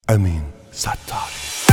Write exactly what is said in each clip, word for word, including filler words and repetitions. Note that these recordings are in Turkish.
Emin Sattar.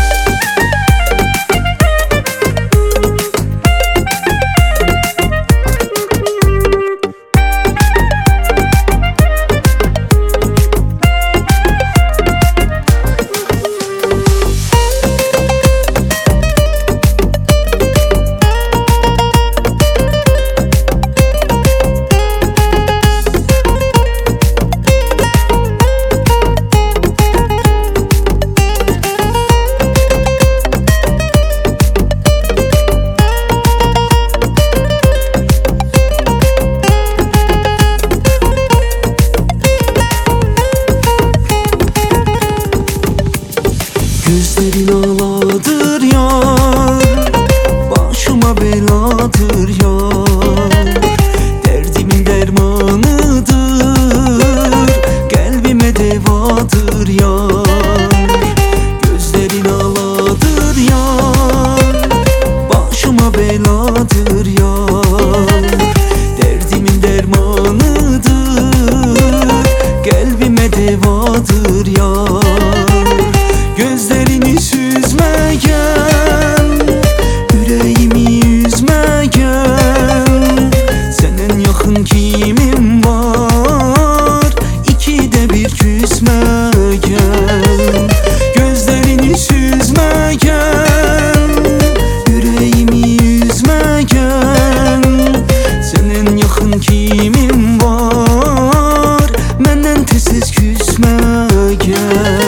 Gözlerin ağladır yar, başıma beladır yar. Derdimin dermanıdır, kalbime devadır yar. Gözlerin ağladır yar, başıma beladır yar. Derdimin dermanıdır, kalbime devadır yar. Gözlerini süzmegen, yüreğimi üzmegen. Senden yakın kimim var, ikide bir küsmegen. Gözlerini süzmegen, yüreğimi üzmegen. Senden yakın kimim var, menden tez küsmegen.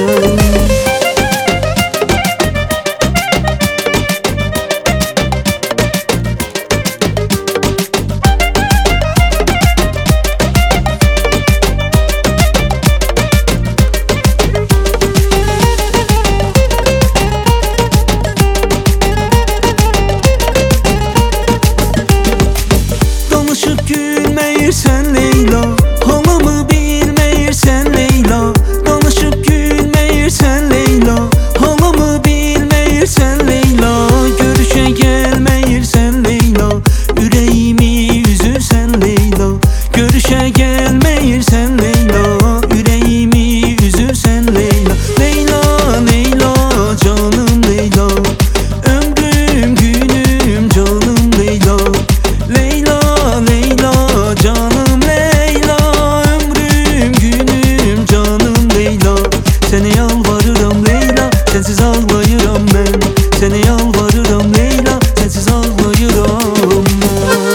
Gülmeyirsen Leyla, halımı bilmeyirsen Leyla. Danışıp gülmeyirsen Leyla, halımı bilmeyirsen Leyla. Görüşe gelmeyirsen Leyla, yüreğimi üzürsen Leyla. Görüşe gelmeyirsen Leyla, yüreğimi üzürsen Leyla. Leyla, Leyla, canım Leyla, ömrüm günüm canım Leyla. Leyla, Leyla, canım Leyla, ömrüm günüm canım Leyla. Seni yalvarırım Leyla, sensiz ağlayıram ben. Seni yalvarırım Leyla, sensiz ağlayıram ben.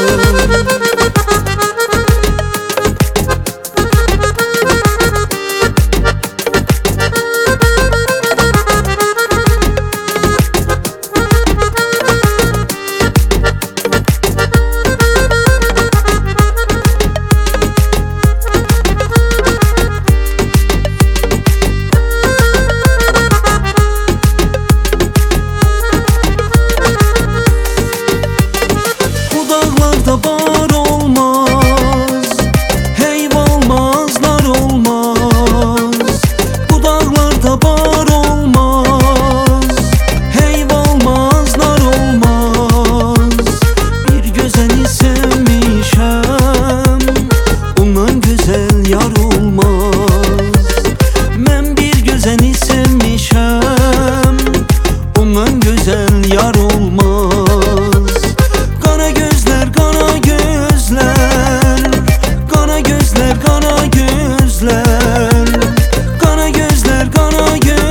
Bar olmaz, heyv olmazlar olmaz. Bu dağlarda bar olmaz, heyv olmazlar olmaz. Bir gözeli sevmişem, ondan güzel yar olmaz. Ben bir gözeli sevmişem, ondan güzel yar olmaz. Kara gözler, kara gözler, kara gözler, kara gözler, kara gözler, kara gözler.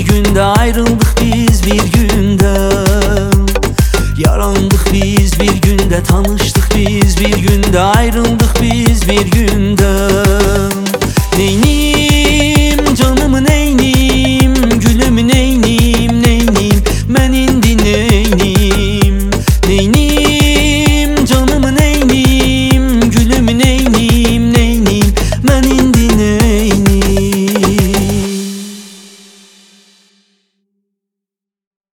günde, ayrıldık biz bir günde. Yarandık biz bir günde, tanıştık biz bir günde, ayrıldık biz bir günde.